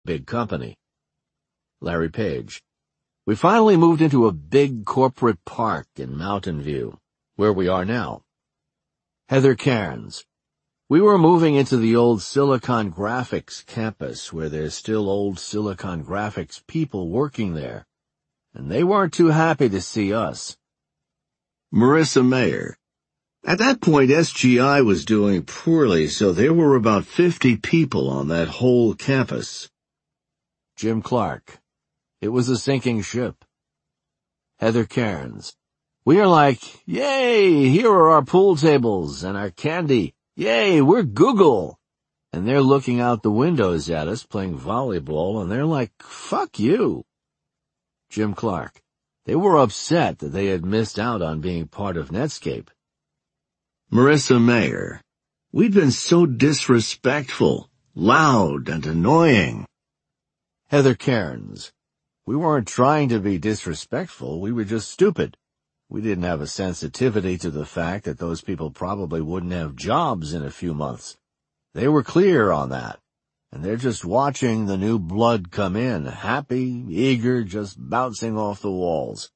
big company. Larry Page. We finally moved into a big corporate park in Mountain View, where we are now. Heather Cairns. We were moving into the old Silicon Graphics campus where there's still old Silicon Graphics people working there, and they weren't too happy to see us. Marissa Mayer. At that point, SGI was doing poorly, so there were about 50 people on that whole campus. Jim Clark. It was a sinking ship. Heather Cairns. We are like, yay, here are our pool tables and our candy. Yay, we're Google. And they're looking out the windows at us playing volleyball, and they're like, fuck you. Jim Clark. They were upset that they had missed out on being part of Netscape. Marissa Mayer. We'd been so disrespectful, loud, and annoying. Heather Cairns. We weren't trying to be disrespectful, we were just stupid. We didn't have a sensitivity to the fact that those people probably wouldn't have jobs in a few months. They were clear on that, and they're just watching the new blood come in, happy, eager, just bouncing off the walls.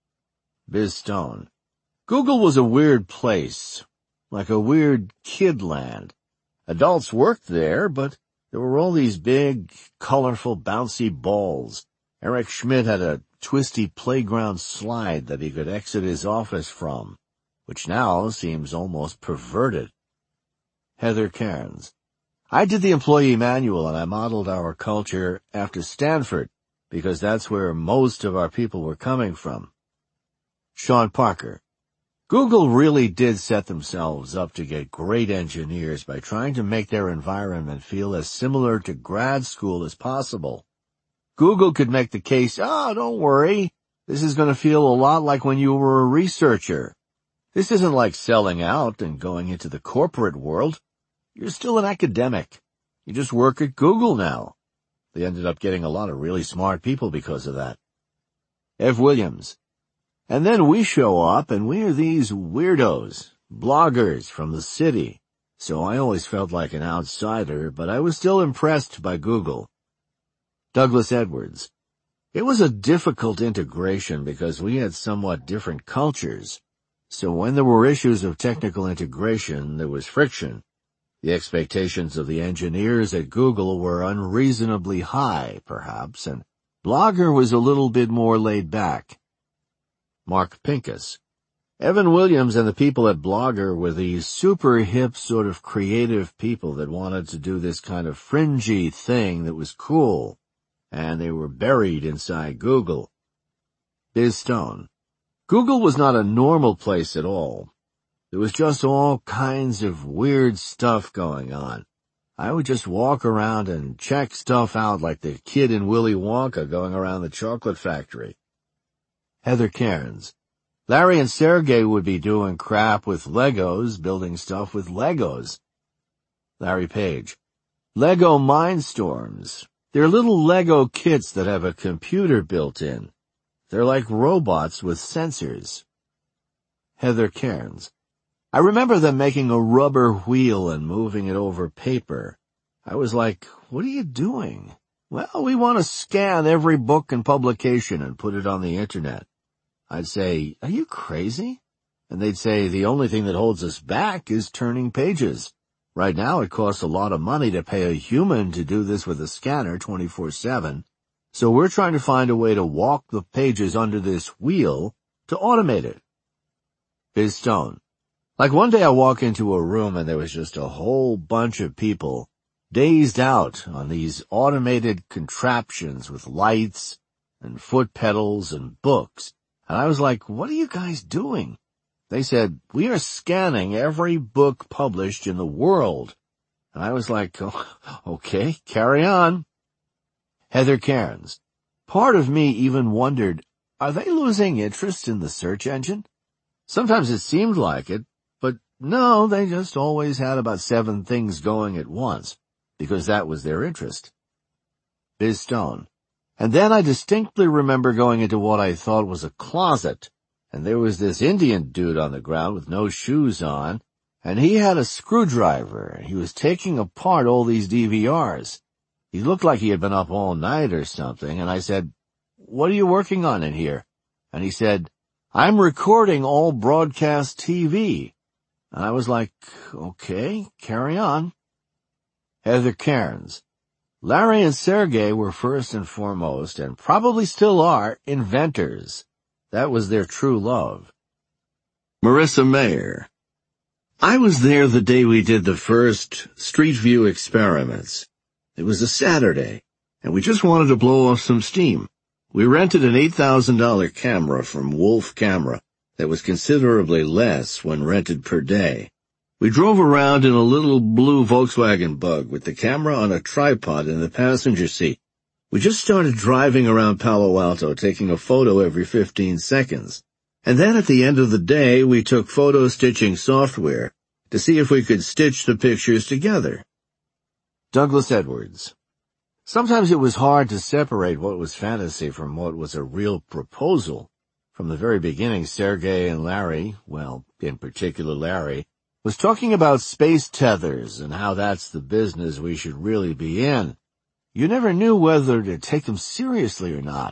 Biz Stone. Google was a weird place, like a weird kid land. Adults worked there, but there were all these big, colorful, bouncy balls. Eric Schmidt had a twisty playground slide that he could exit his office from, which now seems almost perverted. Heather Cairns. I did the employee manual and I modeled our culture after Stanford, because that's where most of our people were coming from. Sean Parker. Google really did set themselves up to get great engineers by trying to make their environment feel as similar to grad school as possible. Google could make the case, don't worry, this is going to feel a lot like when you were a researcher. This isn't like selling out and going into the corporate world. You're still an academic. You just work at Google now. They ended up getting a lot of really smart people because of that. Ev Williams. And then we show up and we are these weirdos, bloggers from the city. So I always felt like an outsider, but I was still impressed by Google. Douglas Edwards. It was a difficult integration because we had somewhat different cultures. So when there were issues of technical integration, there was friction. The expectations of the engineers at Google were unreasonably high, perhaps, and Blogger was a little bit more laid back. Mark Pincus. Evan Williams and the people at Blogger were these super hip sort of creative people that wanted to do this kind of fringy thing that was cool. And they were buried inside Google. Biz Stone. Google was not a normal place at all. There was just all kinds of weird stuff going on. I would just walk around and check stuff out like the kid in Willy Wonka going around the chocolate factory. Heather Cairns. Larry and Sergey would be doing crap with Legos, building stuff with Legos. Larry Page. Lego Mindstorms. They're little Lego kits that have a computer built in. They're like robots with sensors. Heather Cairns. I remember them making a rubber wheel and moving it over paper. I was like, what are you doing? Well, we want to scan every book and publication and put it on the internet. I'd say, are you crazy? And they'd say, the only thing that holds us back is turning pages. Right now it costs a lot of money to pay a human to do this with a scanner 24/7. So we're trying to find a way to walk the pages under this wheel to automate it. Biz Stone. Like one day I walk into a room and there was just a whole bunch of people dazed out on these automated contraptions with lights and foot pedals and books. And I was like, what are you guys doing? They said, we are scanning every book published in the world. And I was like, oh, okay, carry on. Heather Cairns. Part of me even wondered, are they losing interest in the search engine? Sometimes it seemed like it, but no, they just always had about 7 things going at once, because that was their interest. Biz Stone. And then I distinctly remember going into what I thought was a closet, and there was this Indian dude on the ground with no shoes on, and he had a screwdriver, and he was taking apart all these DVRs. He looked like he had been up all night or something, and I said, "What are you working on in here?" And he said, "I'm recording all broadcast TV." And I was like, "Okay, carry on." Heather Cairns. Larry and Sergey were first and foremost, and probably still are, inventors. That was their true love. Marissa Mayer. I was there the day we did the first Street View experiments. It was a Saturday, and we just wanted to blow off some steam. We rented an $8,000 camera from Wolf Camera that was considerably less when rented per day. We drove around in a little blue Volkswagen Bug with the camera on a tripod in the passenger seat. We just started driving around Palo Alto, taking a photo every 15 seconds. And then at the end of the day, we took photo stitching software to see if we could stitch the pictures together. Douglas Edwards. Sometimes it was hard to separate what was fantasy from what was a real proposal. From the very beginning, Sergey and Larry, well, in particular Larry, was talking about space tethers and how that's the business we should really be in. You never knew whether to take them seriously or not.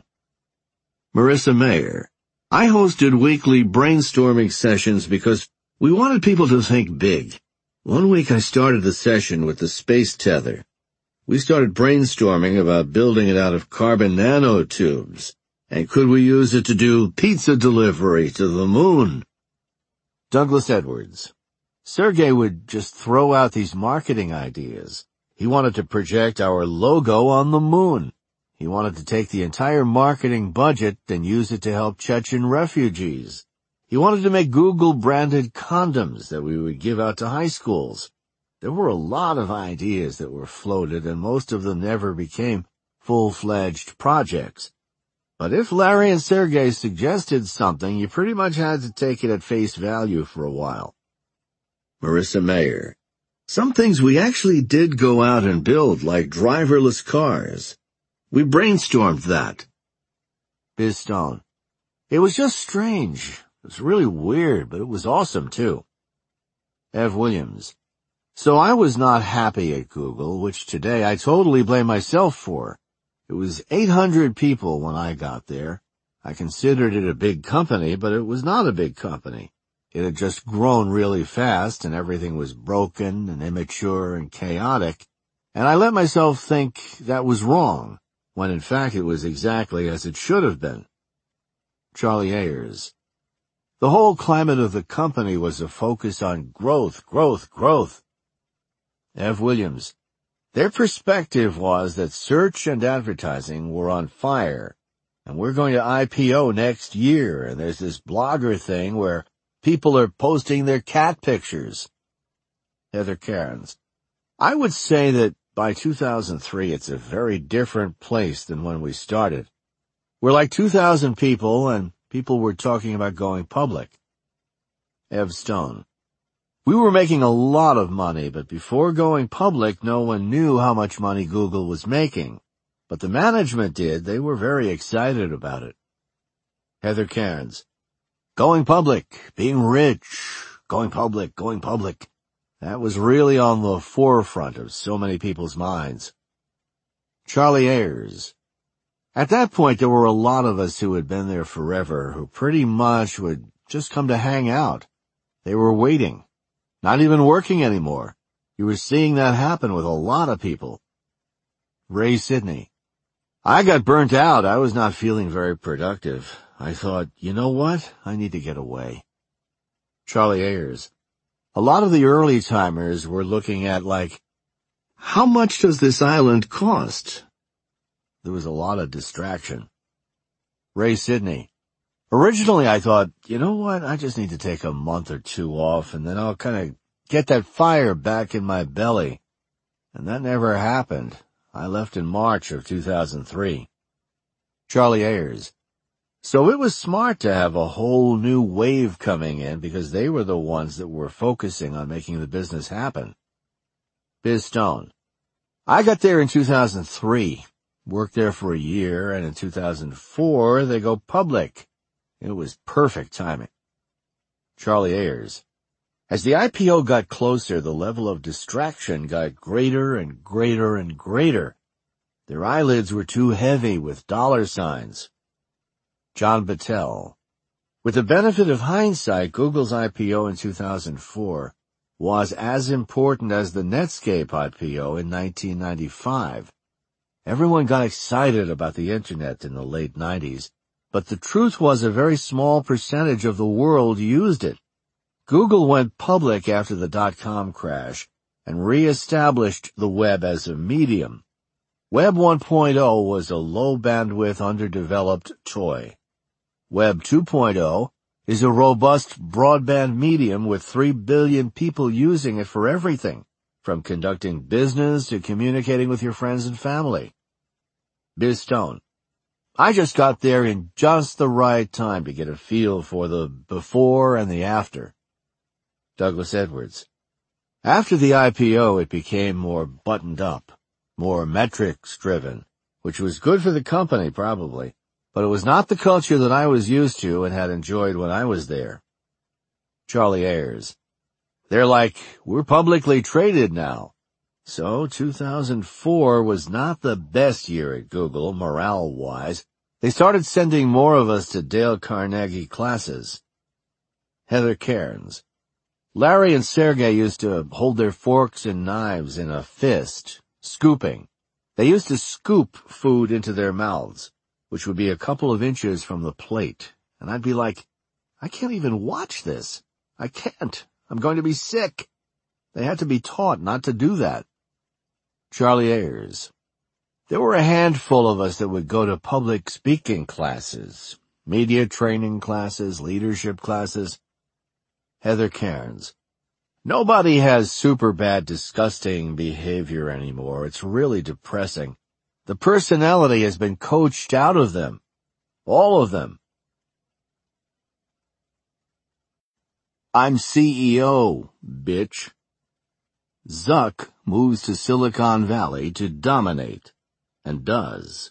Marissa Mayer. I hosted weekly brainstorming sessions because we wanted people to think big. One week I started the session with the space tether. We started brainstorming about building it out of carbon nanotubes. And could we use it to do pizza delivery to the moon? Douglas Edwards. Sergey would just throw out these marketing ideas. He wanted to project our logo on the moon. He wanted to take the entire marketing budget and use it to help Chechen refugees. He wanted to make Google-branded condoms that we would give out to high schools. There were a lot of ideas that were floated, and most of them never became full-fledged projects. But if Larry and Sergey suggested something, you pretty much had to take it at face value for a while. Marissa Mayer. Some things we actually did go out and build, like driverless cars. We brainstormed that. Biz Stone. It was just strange. It was really weird, but it was awesome, too. Ev Williams. So I was not happy at Google, which today I totally blame myself for. It was 800 people when I got there. I considered it a big company, but it was not a big company. It had just grown really fast, and everything was broken and immature and chaotic, and I let myself think that was wrong, when in fact it was exactly as it should have been. Charlie Ayers. The whole climate of the company was a focus on growth, growth, growth. Ev Williams. Their perspective was that search and advertising were on fire, and we're going to IPO next year, and there's this blogger thing where people are posting their cat pictures. Heather Cairns. I would say that by 2003 it's a very different place than when we started. We're like 2,000 people, and people were talking about going public. Ev Stone. We were making a lot of money, but before going public, no one knew how much money Google was making. But the management did. They were very excited about it. Heather Cairns. Going public, being rich, going public, going public. That was really on the forefront of so many people's minds. Charlie Ayers. At that point, there were a lot of us who had been there forever, who pretty much would just come to hang out. They were waiting. Not even working anymore. You were seeing that happen with a lot of people. Ray Sidney. I got burnt out. I was not feeling very productive. I thought, you know what? I need to get away. Charlie Ayers. A lot of the early timers were looking at like, how much does this island cost? There was a lot of distraction. Ray Sidney. Originally I thought, you know what, I just need to take a month or two off and then I'll kind of get that fire back in my belly. And that never happened. I left in March of 2003. Charlie Ayers. So it was smart to have a whole new wave coming in because they were the ones that were focusing on making the business happen. Biz Stone. I got there in 2003, worked there for a year, and in 2004 they go public. It was perfect timing. Charlie Ayers. As the IPO got closer, the level of distraction got greater and greater and greater. Their eyelids were too heavy with dollar signs. John Battelle. With the benefit of hindsight, Google's IPO in 2004 was as important as the Netscape IPO in 1995. Everyone got excited about the Internet in the late 90s, but the truth was a very small percentage of the world used it. Google went public after the dot-com crash and re-established the web as a medium. Web 1.0 was a low-bandwidth, underdeveloped toy. Web 2.0 is a robust broadband medium with 3 billion people using it for everything, from conducting business to communicating with your friends and family. Biz Stone. I just got there in just the right time to get a feel for the before and the after. Douglas Edwards. After the IPO, it became more buttoned up, more metrics-driven, which was good for the company, probably, but it was not the culture that I was used to and had enjoyed when I was there. Charlie Ayers. They're like, we're publicly traded now. So 2004 was not the best year at Google, morale-wise. They started sending more of us to Dale Carnegie classes. Heather Cairns. Larry and Sergey used to hold their forks and knives in a fist, scooping. They used to scoop food into their mouths, which would be a couple of inches from the plate, and I'd be like, I can't even watch this. I can't. I'm going to be sick. They had to be taught not to do that. Charlie Ayers. There were a handful of us that would go to public speaking classes, media training classes, leadership classes. Heather Cairns. Nobody has super bad, disgusting behavior anymore. It's really depressing. The personality has been coached out of them. All of them. I'm CEO, bitch. Zuck moves to Silicon Valley to dominate, and does.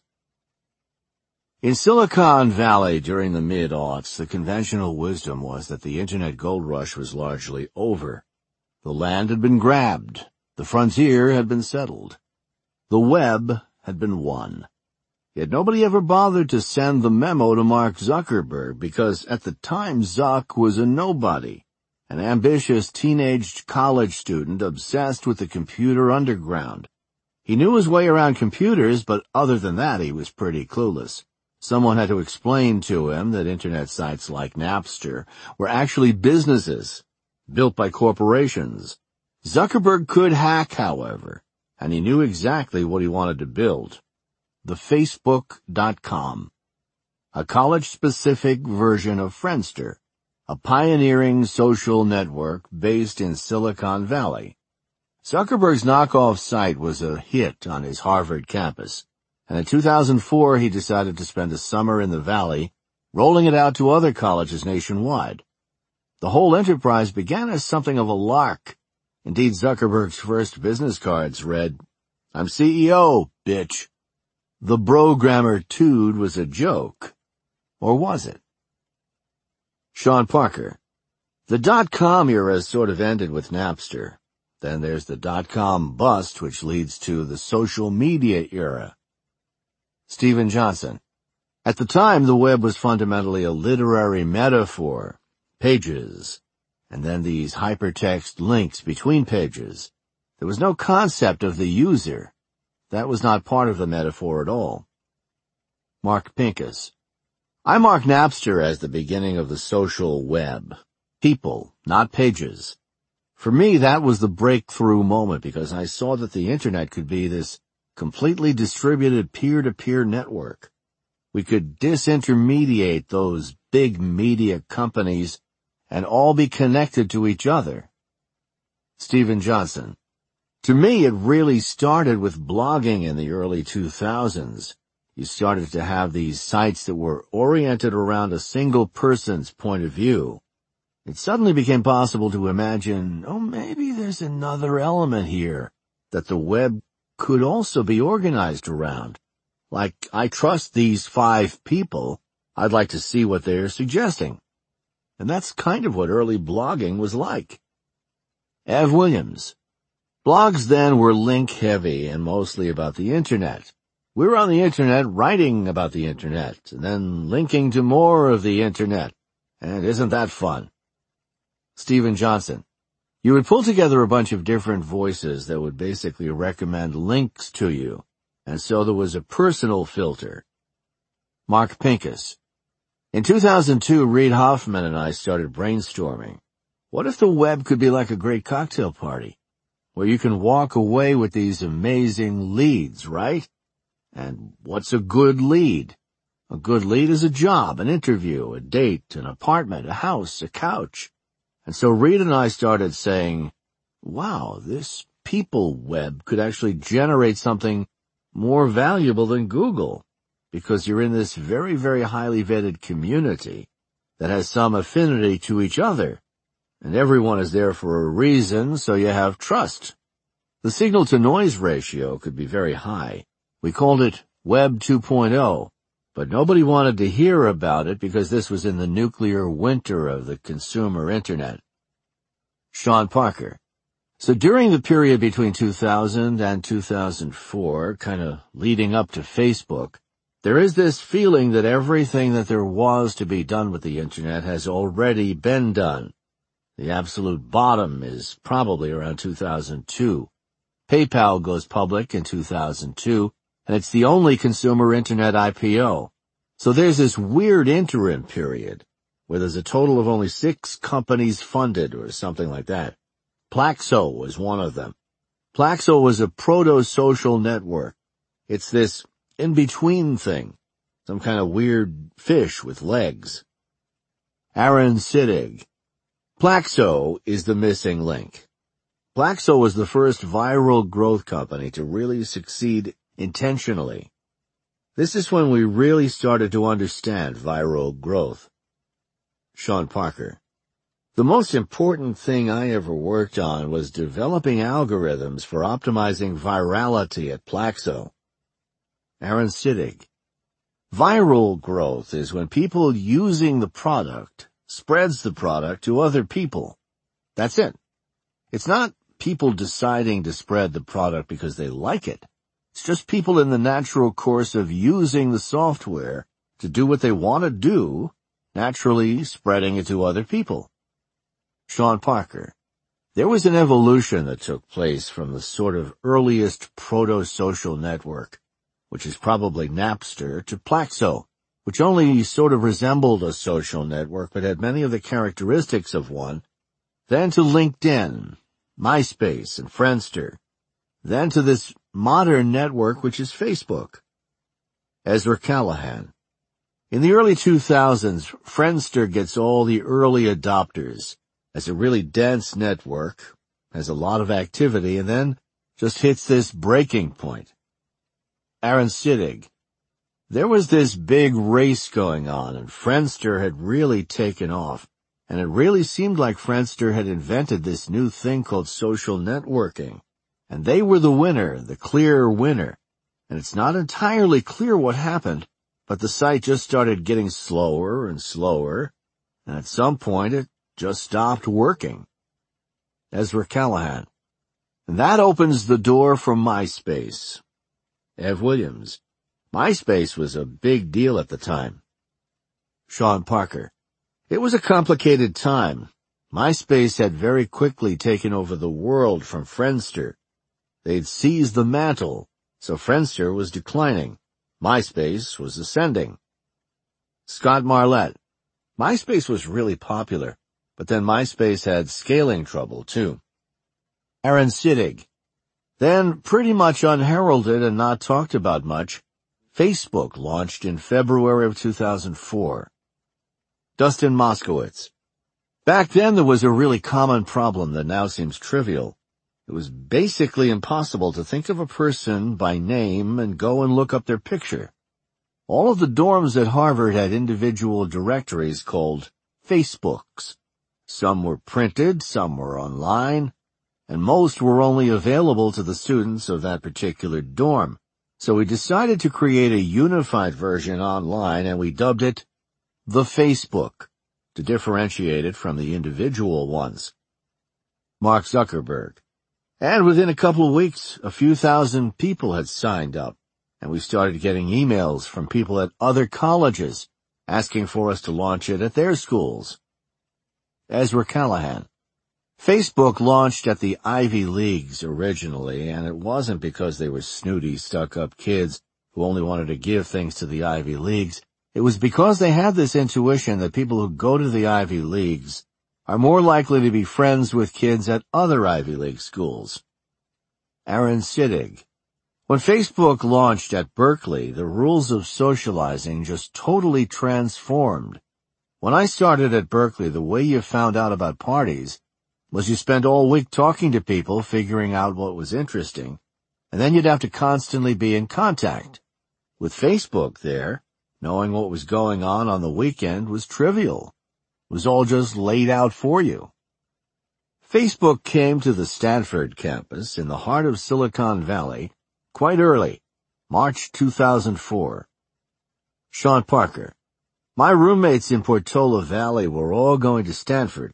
In Silicon Valley during the mid-aughts, the conventional wisdom was that the Internet gold rush was largely over. The land had been grabbed. The frontier had been settled. The web had been won. Yet nobody ever bothered to send the memo to Mark Zuckerberg because at the time Zuck was a nobody. An ambitious teenage college student obsessed with the computer underground. He knew his way around computers, but other than that he was pretty clueless. Someone had to explain to him that Internet sites like Napster were actually businesses, built by corporations. Zuckerberg could hack, however, and he knew exactly what he wanted to build. The Facebook.com. A college-specific version of Friendster. A pioneering social network based in Silicon Valley. Zuckerberg's knockoff site was a hit on his Harvard campus, and in 2004 he decided to spend a summer in the Valley, rolling it out to other colleges nationwide. The whole enterprise began as something of a lark. Indeed, Zuckerberg's first business cards read, I'm CEO, bitch. The Brogrammer Tude was a joke. Or was it? Sean Parker. The dot-com era sort of ended with Napster. Then there's the dot-com bust, which leads to the social media era. Stephen Johnson. At the time, the web was fundamentally a literary metaphor. Pages. And then these hypertext links between pages. There was no concept of the user. That was not part of the metaphor at all. Mark Pincus. I mark Napster as the beginning of the social web. People, not pages. For me, that was the breakthrough moment because I saw that the Internet could be this completely distributed peer-to-peer network. We could disintermediate those big media companies and all be connected to each other. Stephen Johnson. To me, it really started with blogging in the early 2000s. You started to have these sites that were oriented around a single person's point of view. It suddenly became possible to imagine, maybe there's another element here that the web could also be organized around. Like, I trust these 5 people. I'd like to see what they're suggesting. And that's kind of what early blogging was like. Ev Williams. Blogs then were link-heavy and mostly about the Internet. We're on the internet writing about the internet, and then linking to more of the internet. And isn't that fun? Stephen Johnson. You would pull together a bunch of different voices that would basically recommend links to you, and so there was a personal filter. Mark Pincus. In 2002, Reid Hoffman and I started brainstorming. What if the web could be like a great cocktail party, where you can walk away with these amazing leads, right? And what's a good lead? A good lead is a job, an interview, a date, an apartment, a house, a couch. And so Reid and I started saying, wow, this people web could actually generate something more valuable than Google, because you're in this very, very highly vetted community that has some affinity to each other, and everyone is there for a reason, so you have trust. The signal-to-noise ratio could be very high. We called it Web 2.0, but nobody wanted to hear about it because this was in the nuclear winter of the consumer internet. Sean Parker. So during the period between 2000 and 2004, kind of leading up to Facebook, there is this feeling that everything that there was to be done with the internet has already been done. The absolute bottom is probably around 2002. PayPal goes public in 2002, and it's the only consumer internet IPO. So there's this weird interim period where there's a total of only 6 companies funded or something like that. Plaxo was one of them. Plaxo was a proto-social network. It's this in-between thing, some kind of weird fish with legs. Aaron Siddig. Plaxo is the missing link. Plaxo was the first viral growth company to really succeed intentionally. This is when we really started to understand viral growth. Sean Parker. The most important thing I ever worked on was developing algorithms for optimizing virality at Plaxo. Aaron Siddig. Viral growth is when people using the product spreads the product to other people. That's it. It's not people deciding to spread the product because they like it. It's just people in the natural course of using the software to do what they want to do, naturally spreading it to other people. Sean Parker. There was an evolution that took place from the sort of earliest proto-social network, which is probably Napster, to Plaxo, which only sort of resembled a social network but had many of the characteristics of one, then to LinkedIn, MySpace, and Friendster, then to this modern network which is Facebook. Ezra Callahan. In the early 2000s, Friendster gets all the early adopters as a really dense network, has a lot of activity, and then just hits this breaking point. Aaron Siddig. There was this big race going on, and Friendster had really taken off, and it really seemed like Friendster had invented this new thing called social networking, and they were the winner, the clear winner, and it's not entirely clear what happened, but the site just started getting slower and slower, and at some point it just stopped working. Ezra Callahan. And that opens the door for MySpace. Ev Williams. MySpace was a big deal at the time. Sean Parker. It was a complicated time. MySpace had very quickly taken over the world from Friendster. They'd seized the mantle, so Friendster was declining. MySpace was ascending. Scott Marlette. MySpace was really popular, but then MySpace had scaling trouble too. Aaron Siddig. Then, pretty much unheralded and not talked about much, Facebook launched in February of 2004. Dustin Moskowitz. Back then there was a really common problem that now seems trivial. It was basically impossible to think of a person by name and go and look up their picture. All of the dorms at Harvard had individual directories called Facebooks. Some were printed, some were online, and most were only available to the students of that particular dorm. So we decided to create a unified version online, and we dubbed it the Facebook to differentiate it from the individual ones. Mark Zuckerberg. And within a couple of weeks, a few thousand people had signed up, and we started getting emails from people at other colleges asking for us to launch it at their schools. Ezra Callahan. Facebook launched at the Ivy Leagues originally, and it wasn't because they were snooty, stuck-up kids who only wanted to give things to the Ivy Leagues. It was because they had this intuition that people who go to the Ivy Leagues are more likely to be friends with kids at other Ivy League schools. Aaron Siddig. When Facebook launched at Berkeley, the rules of socializing just totally transformed. When I started at Berkeley, the way you found out about parties was you spent all week talking to people, figuring out what was interesting, and then you'd have to constantly be in contact. With Facebook there, knowing what was going on the weekend was trivial. It was all just laid out for you. Facebook came to the Stanford campus in the heart of Silicon Valley quite early, March 2004. Sean Parker. My roommates in Portola Valley were all going to Stanford.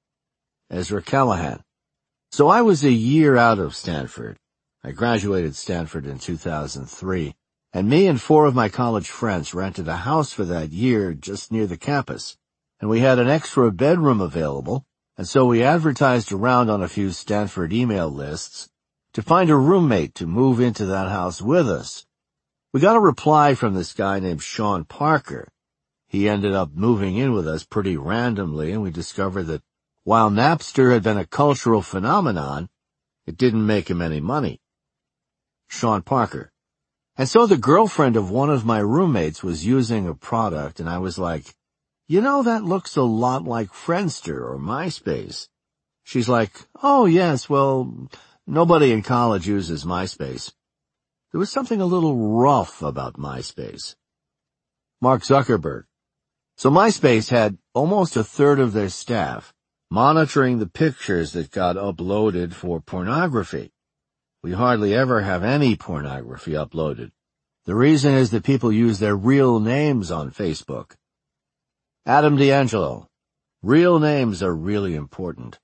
Ezra Callahan. So I was a year out of Stanford. I graduated Stanford in 2003, and me and 4 of my college friends rented a house for that year just near the campus, and we had an extra bedroom available, and so we advertised around on a few Stanford email lists to find a roommate to move into that house with us. We got a reply from this guy named Sean Parker. He ended up moving in with us pretty randomly, and we discovered that while Napster had been a cultural phenomenon, it didn't make him any money. Sean Parker. And so the girlfriend of one of my roommates was using a product, and I was like, you know, that looks a lot like Friendster or MySpace. She's like, oh yes, well, nobody in college uses MySpace. There was something a little rough about MySpace. Mark Zuckerberg. So MySpace had almost a third of their staff monitoring the pictures that got uploaded for pornography. We hardly ever have any pornography uploaded. The reason is that people use their real names on Facebook. Adam D'Angelo. Real names are really important.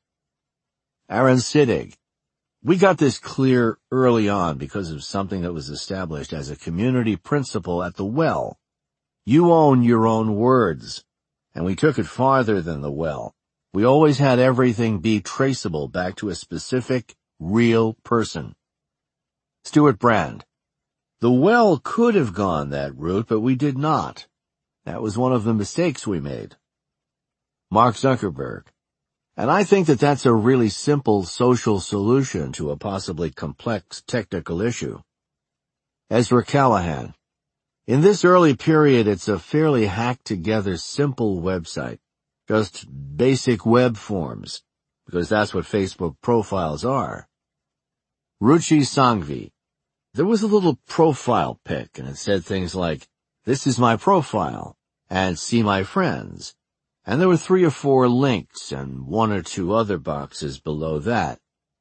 Aaron Siddig. We got this clear early on because of something that was established as a community principle at the Well. You own your own words. And we took it farther than the Well. We always had everything be traceable back to a specific, real person. Stuart Brand. The Well could have gone that route, but we did not. That was one of the mistakes we made. Mark Zuckerberg. And I think that that's a really simple social solution to a possibly complex technical issue. Ezra Callahan. In this early period, it's a fairly hacked-together, simple website. Just basic web forms, because that's what Facebook profiles are. Ruchi Sangvi. There was a little profile pic, and it said things like, this is my profile, and see my friends. And there were 3 or 4 links, and 1 or 2 other boxes below that.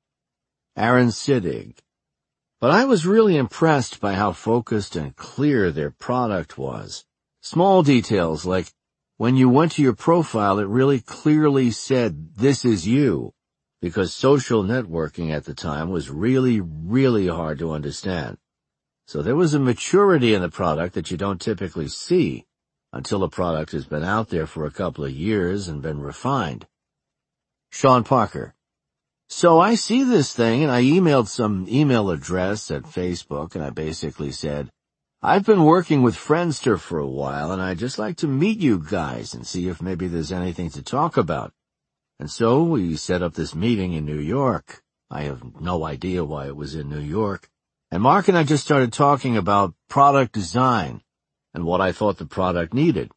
Aaron Siddig. But I was really impressed by how focused and clear their product was. Small details like, when you went to your profile, it really clearly said, this is you, because social networking at the time was really, really hard to understand. So there was a maturity in the product that you don't typically see until a product has been out there for a couple of years and been refined. Sean Parker. So I see this thing, and I emailed some email address at Facebook, and I basically said, I've been working with Friendster for a while, and I'd just like to meet you guys and see if maybe there's anything to talk about. And so we set up this meeting in New York. I have no idea why it was in New York. And Mark and I just started talking about product design and what I thought the product needed.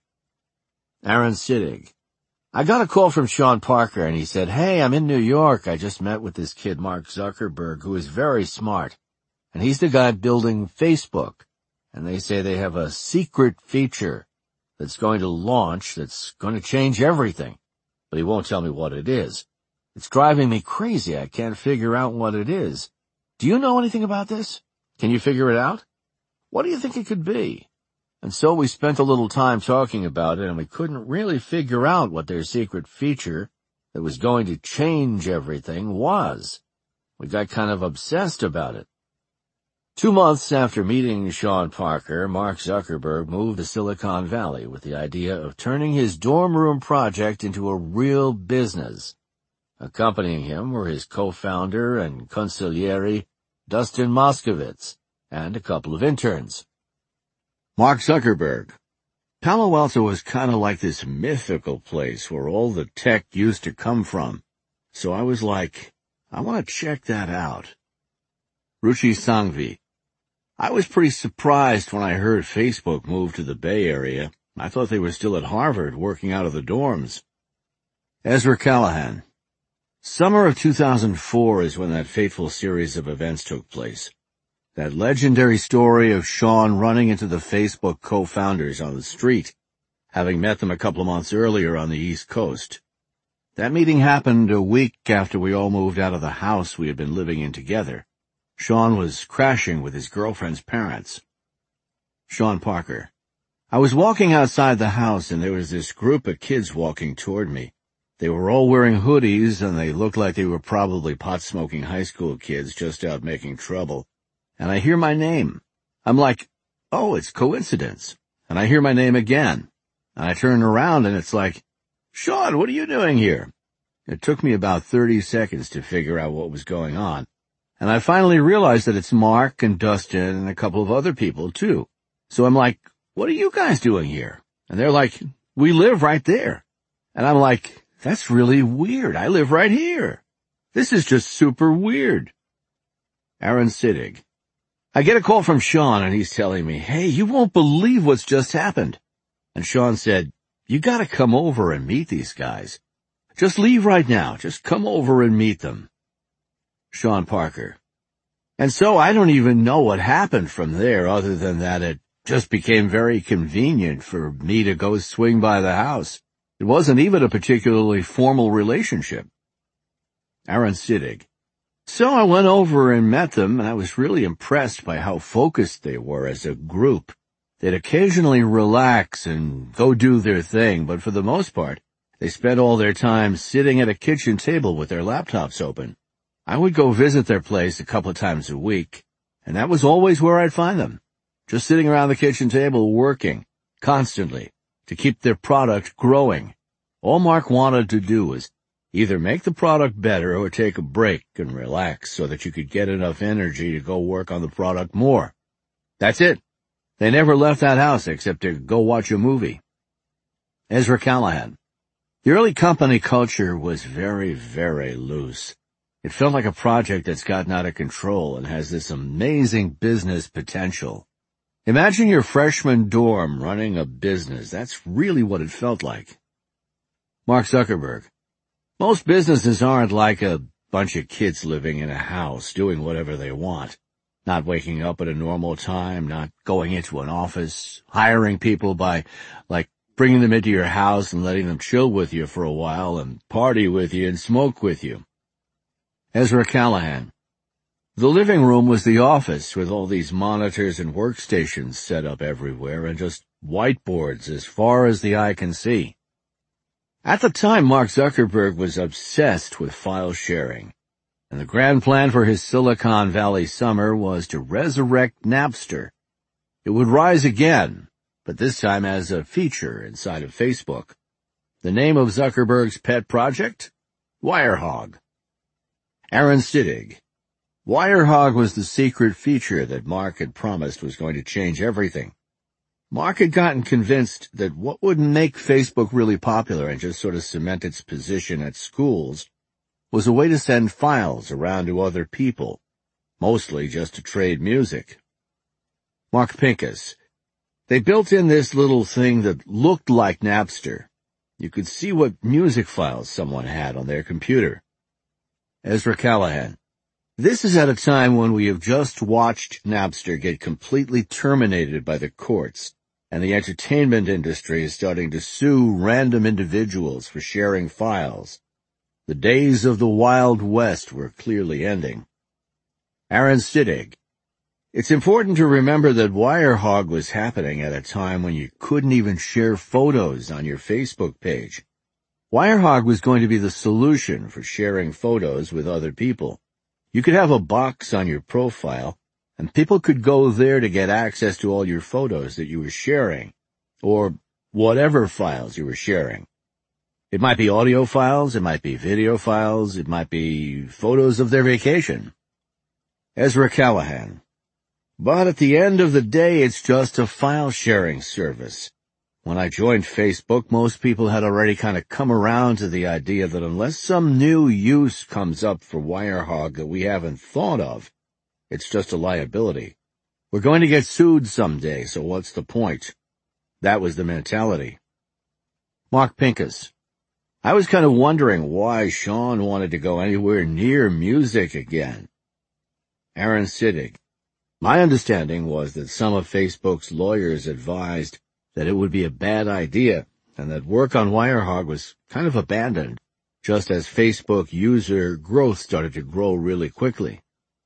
Aaron Siddig. I got a call from Sean Parker, and he said, hey, I'm in New York. I just met with this kid, Mark Zuckerberg, who is very smart. And he's the guy building Facebook. And they say they have a secret feature that's going to launch that's going to change everything. But he won't tell me what it is. It's driving me crazy. I can't figure out what it is. Do you know anything about this? Can you figure it out? What do you think it could be? And so we spent a little time talking about it, and we couldn't really figure out what their secret feature that was going to change everything was. We got kind of obsessed about it. 2 months after meeting Sean Parker, Mark Zuckerberg moved to Silicon Valley with the idea of turning his dorm room project into a real business. Accompanying him were his co-founder and consigliere, Dustin Moskovitz, and a couple of interns. Mark Zuckerberg. Palo Alto was kind of like this mythical place where all the tech used to come from. So I was like, I want to check that out. Ruchi Sangvi. I was pretty surprised when I heard Facebook moved to the Bay Area. I thought they were still at Harvard working out of the dorms. Ezra Callahan. Summer of 2004 is when that fateful series of events took place. That legendary story of Sean running into the Facebook co-founders on the street, having met them a couple of months earlier on the East Coast. That meeting happened a week after we all moved out of the house we had been living in together. Sean was crashing with his girlfriend's parents. Sean Parker. I was walking outside the house and there was this group of kids walking toward me. They were all wearing hoodies and they looked like they were probably pot-smoking high school kids just out making trouble. And I hear my name. I'm like, oh, it's coincidence. And I hear my name again. And I turn around and it's like, Sean, what are you doing here? It took me about 30 seconds to figure out what was going on. And I finally realized that it's Mark and Dustin and a couple of other people too. So I'm like, what are you guys doing here? And they're like, we live right there. And I'm like, that's really weird. I live right here. This is just super weird. Aaron Siddig. I get a call from Sean and he's telling me, hey, you won't believe what's just happened. And Sean said, you gotta come over and meet these guys. Just leave right now. Just come over and meet them. Sean Parker. And so I don't even know what happened from there other than that it just became very convenient for me to go swing by the house. It wasn't even a particularly formal relationship. Aaron Siddig. So I went over and met them, and I was really impressed by how focused they were as a group. They'd occasionally relax and go do their thing, but for the most part, they spent all their time sitting at a kitchen table with their laptops open. I would go visit their place a couple of times a week, and that was always where I'd find them, just sitting around the kitchen table working, constantly, to keep their product growing. All Mark wanted to do was either make the product better or take a break and relax so that you could get enough energy to go work on the product more. That's it. They never left that house except to go watch a movie. Ezra Callahan. The early company culture was very, very loose. It felt like a project that's gotten out of control and has this amazing business potential. Imagine your freshman dorm running a business. That's really what it felt like. Mark Zuckerberg. Most businesses aren't like a bunch of kids living in a house doing whatever they want. Not waking up at a normal time, not going into an office, hiring people by, bringing them into your house and letting them chill with you for a while and party with you and smoke with you. Ezra Callahan. The living room was the office with all these monitors and workstations set up everywhere and just whiteboards as far as the eye can see. At the time, Mark Zuckerberg was obsessed with file sharing, and the grand plan for his Silicon Valley summer was to resurrect Napster. It would rise again, but this time as a feature inside of Facebook. The name of Zuckerberg's pet project? Wirehog. Aaron Siddig. Wirehog was the secret feature that Mark had promised was going to change everything. Mark had gotten convinced that what would make Facebook really popular and just sort of cement its position at schools was a way to send files around to other people, mostly just to trade music. Mark Pincus. They built in this little thing that looked like Napster. You could see what music files someone had on their computer. Ezra Callahan. This is at a time when we have just watched Napster get completely terminated by the courts, and the entertainment industry is starting to sue random individuals for sharing files. The days of the Wild West were clearly ending. Aaron Siddig. It's important to remember that Wirehog was happening at a time when you couldn't even share photos on your Facebook page. Wirehog was going to be the solution for sharing photos with other people. You could have a box on your profile, and people could go there to get access to all your photos that you were sharing, or whatever files you were sharing. It might be audio files, it might be video files, it might be photos of their vacation. Ezra Callahan. But at the end of the day, it's just a file-sharing service. When I joined Facebook, most people had already kind of come around to the idea that unless some new use comes up for Wirehog that we haven't thought of, it's just a liability. We're going to get sued someday, so what's the point? That was the mentality. Mark Pincus. I was kind of wondering why Sean wanted to go anywhere near music again. Aaron Siddig. My understanding was that some of Facebook's lawyers advised that it would be a bad idea and that work on Wirehog was kind of abandoned, just as Facebook user growth started to grow really quickly.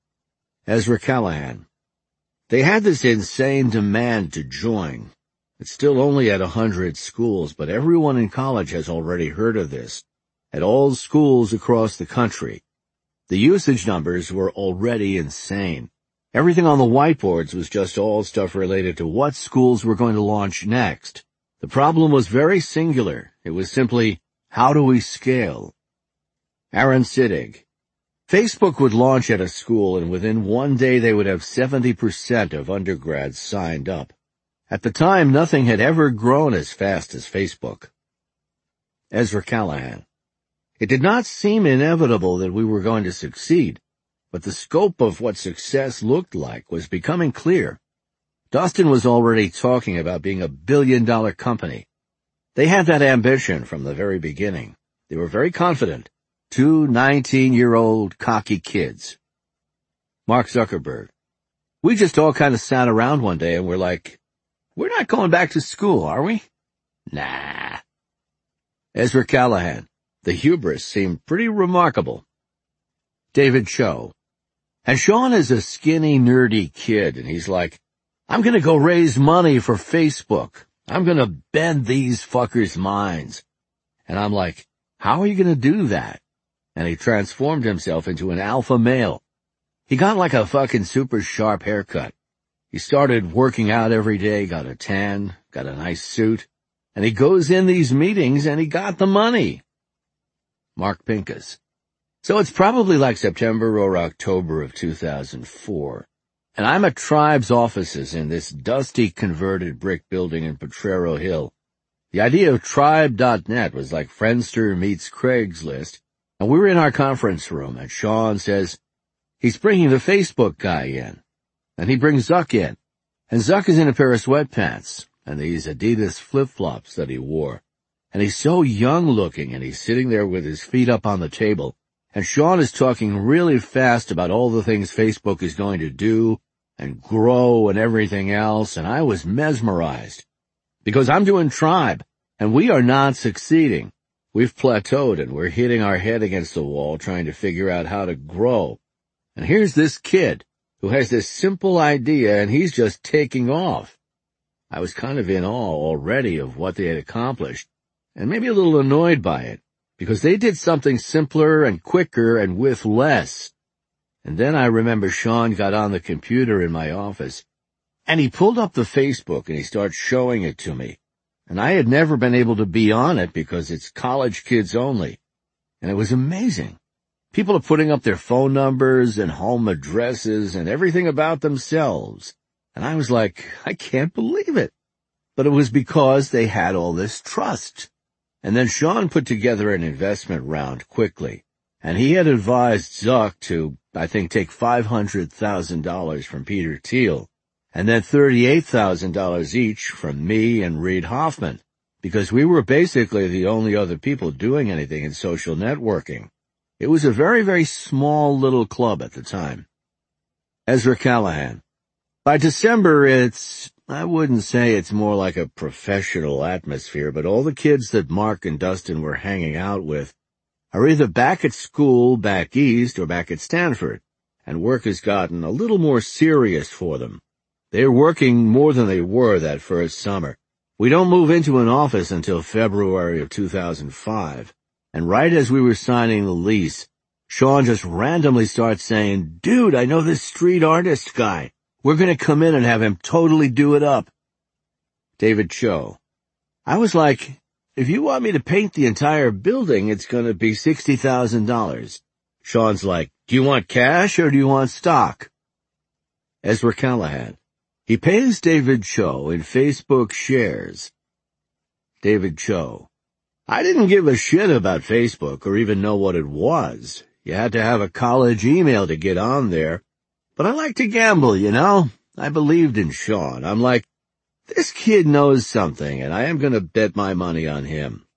Ezra Callahan. They had this insane demand to join. It's still only at 100 schools, but everyone in college has already heard of this. At all schools across the country, the usage numbers were already insane. Everything on the whiteboards was just all stuff related to what schools were going to launch next. The problem was very singular. It was simply, how do we scale? Aaron Siddig. Facebook would launch at a school, and within one day they would have 70% of undergrads signed up. At the time, nothing had ever grown as fast as Facebook. Ezra Callahan. It did not seem inevitable that we were going to succeed, but the scope of what success looked like was becoming clear. Dustin was already talking about being a billion-dollar company. They had that ambition from the very beginning. They were very confident. 2 19-year-old cocky kids. Mark Zuckerberg. We just all kind of sat around one day and were like, we're not going back to school, are we? Nah. Ezra Callahan. The hubris seemed pretty remarkable. David Cho. And Sean is a skinny, nerdy kid, and he's like, I'm gonna go raise money for Facebook. I'm gonna bend these fuckers' minds. And I'm like, how are you gonna do that? And he transformed himself into an alpha male. He got like a fucking super sharp haircut. He started working out every day, got a tan, got a nice suit, and he goes in these meetings and he got the money. Mark Pincus. So it's probably like September or October of 2004, and I'm at Tribe's offices in this dusty converted brick building in Potrero Hill. The idea of Tribe.net was like Friendster meets Craigslist, and we were in our conference room, and Sean says, he's bringing the Facebook guy in. And he brings Zuck in, and Zuck is in a pair of sweatpants, and these Adidas flip-flops that he wore. And he's so young-looking, and he's sitting there with his feet up on the table, and Sean is talking really fast about all the things Facebook is going to do, and grow and everything else, and I was mesmerized. Because I'm doing Tribe, and we are not succeeding. We've plateaued, and we're hitting our head against the wall trying to figure out how to grow. And here's this kid who has this simple idea, and he's just taking off. I was kind of in awe already of what they had accomplished, and maybe a little annoyed by it, because they did something simpler and quicker and with less. And then I remember Sean got on the computer in my office, and he pulled up the Facebook and he started showing it to me. And I had never been able to be on it because it's college kids only. And it was amazing. People are putting up their phone numbers and home addresses and everything about themselves. And I was like, I can't believe it. But it was because they had all this trust. And then Sean put together an investment round quickly. And he had advised Zuck to, I think, take $500,000 from Peter Thiel, and then $38,000 each from me and Reid Hoffman, because we were basically the only other people doing anything in social networking. It was a very, very small little club at the time. Ezra Callahan. By December, I wouldn't say it's more like a professional atmosphere, but all the kids that Mark and Dustin were hanging out with are either back at school, back east, or back at Stanford, and work has gotten a little more serious for them. They're working more than they were that first summer. We don't move into an office until February of 2005, and right as we were signing the lease, Sean just randomly starts saying, "Dude, I know this street artist guy. We're gonna come in and have him totally do it up. David Cho. I was like, if you want me to paint the entire building, it's gonna be $60,000. Sean's like, do you want cash or do you want stock? Ezra Callahan. He pays David Cho in Facebook shares. David Cho. I didn't give a shit about Facebook or even know what it was. You had to have a college email to get on there. But I like to gamble, you know? I believed in Sean. I'm like, this kid knows something, and I am going to bet my money on him.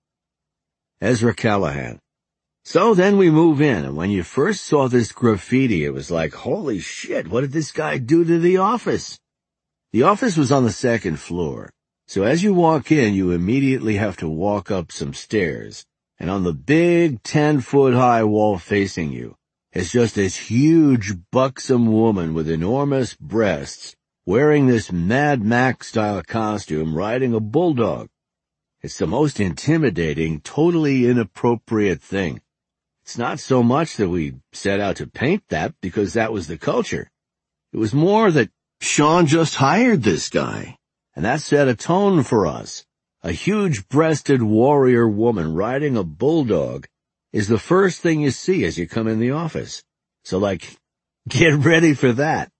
Ezra Callahan. So then we move in, and when you first saw this graffiti, it was like, holy shit, what did this guy do to the office? The office was on the second floor, so as you walk in, you immediately have to walk up some stairs, and on the big 10-foot-high wall facing you is just this huge, buxom woman with enormous breasts, wearing this Mad Max-style costume, riding a bulldog. It's the most intimidating, totally inappropriate thing. It's not so much that we set out to paint that, because that was the culture. It was more that Sean just hired this guy, and that set a tone for us. A huge-breasted warrior woman riding a bulldog is the first thing you see as you come in the office. So, like, get ready for that.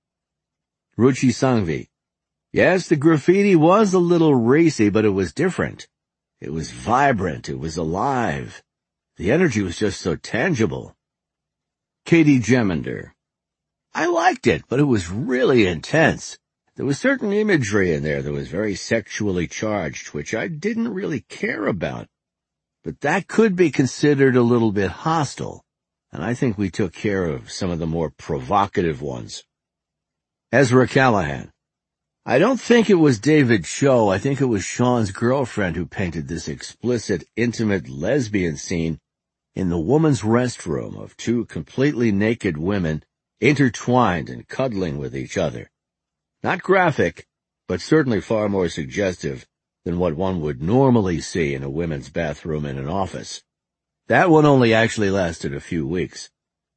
Ruchi Sangvi. Yes, the graffiti was a little racy, but it was different. It was vibrant. It was alive. The energy was just so tangible. Katie Gemender. I liked it, but it was really intense. There was certain imagery in there that was very sexually charged, which I didn't really care about. But that could be considered a little bit hostile, and I think we took care of some of the more provocative ones. Ezra Callahan. I don't think it was David Cho. I think it was Sean's girlfriend who painted this explicit, intimate lesbian scene in the woman's restroom of two completely naked women intertwined and cuddling with each other. Not graphic, but certainly far more suggestive than what one would normally see in a women's bathroom in an office. That one only actually lasted a few weeks.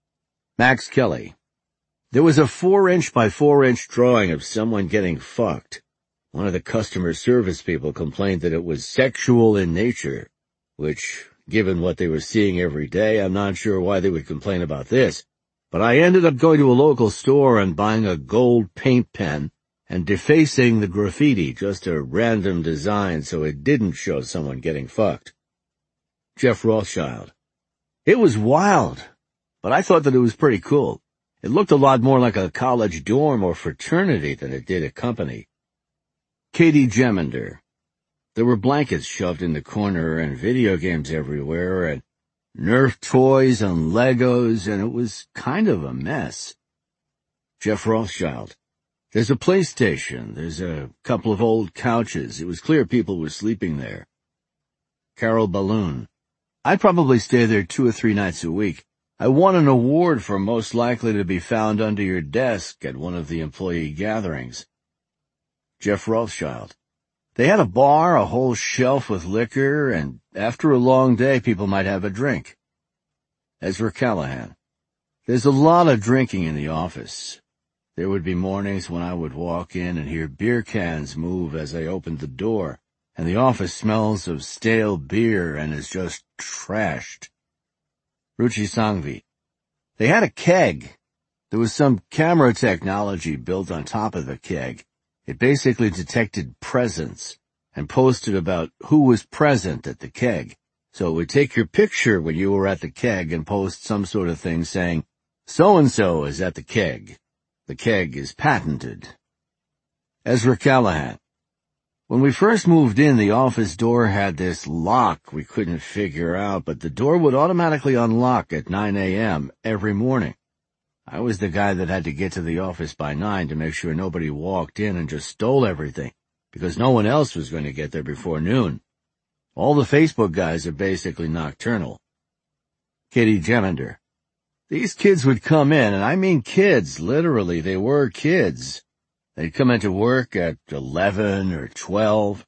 Max Kelly. There was a 4-inch by 4-inch drawing of someone getting fucked. One of the customer service people complained that it was sexual in nature, which, given what they were seeing every day, I'm not sure why they would complain about this. But I ended up going to a local store and buying a gold paint pen and defacing the graffiti, just a random design so it didn't show someone getting fucked. Jeff Rothschild. It was wild, but I thought that it was pretty cool. It looked a lot more like a college dorm or fraternity than it did a company. Katie Gemender. There were blankets shoved in the corner and video games everywhere and Nerf toys and Legos, and it was kind of a mess. Jeff Rothschild. There's a PlayStation. There's a couple of old couches. It was clear people were sleeping there. Carol Balloon. I'd probably stay there 2 or 3 nights a week. I won an award for most likely to be found under your desk at one of the employee gatherings. Jeff Rothschild. They had a bar, a whole shelf with liquor, and after a long day, people might have a drink. Ezra Callahan. There's a lot of drinking in the office. There would be mornings when I would walk in and hear beer cans move as I opened the door, and the office smells of stale beer and is just trashed. Ruchi Sangvi. They had a keg. There was some camera technology built on top of the keg. It basically detected presence and posted about who was present at the keg. So it would take your picture when you were at the keg and post some sort of thing saying, so-and-so is at the keg. The keg is patented. Ezra Callahan. When we first moved in, the office door had this lock we couldn't figure out, but the door would automatically unlock at 9 a.m. every morning. I was the guy that had to get to the office by 9 to make sure nobody walked in and just stole everything, because no one else was going to get there before noon. All the Facebook guys are basically nocturnal. Katie Gemender. These kids would come in, and I mean kids, literally, they were kids. They'd come into work at 11 or 12.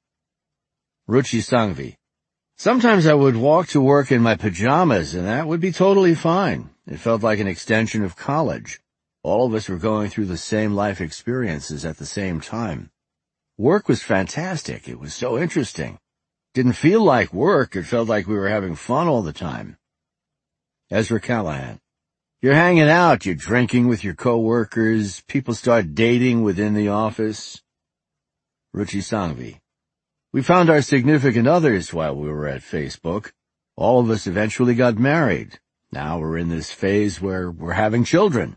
Ruchi Sangvi. Sometimes I would walk to work in my pajamas, and that would be totally fine. It felt like an extension of college. All of us were going through the same life experiences at the same time. Work was fantastic. It was so interesting. Didn't feel like work. It felt like we were having fun all the time. Ezra Callahan. You're hanging out. You're drinking with your coworkers. People start dating within the office. Ruchi Sangvi. We found our significant others while we were at Facebook. All of us eventually got married. Now we're in this phase where we're having children.